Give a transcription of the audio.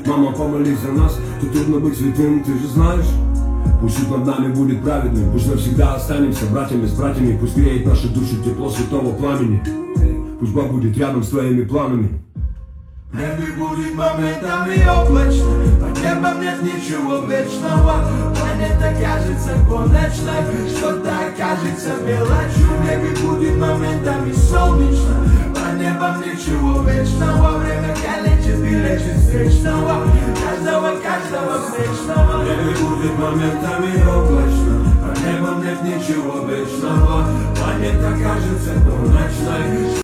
Мама, помолись за нас, тут трудно быть святым, ты же знаешь. Пусть суд над нами будет праведным, пусть навсегда останемся братьями с братьями, пусть греет наши души тепло святого пламени. Пусть Бог будет рядом с твоими планами. Небо будет моментами облачно, под небом нет ничего вечного. Планета кажется конечной, что-то окажется мелочью. Небо будет моментами солнечно, под небом ничего вечного. Время калечит и лечит встречного, каждого встречного. Небо будет моментами облачно, под небом нет ничего вечного. Планета кажется конечной.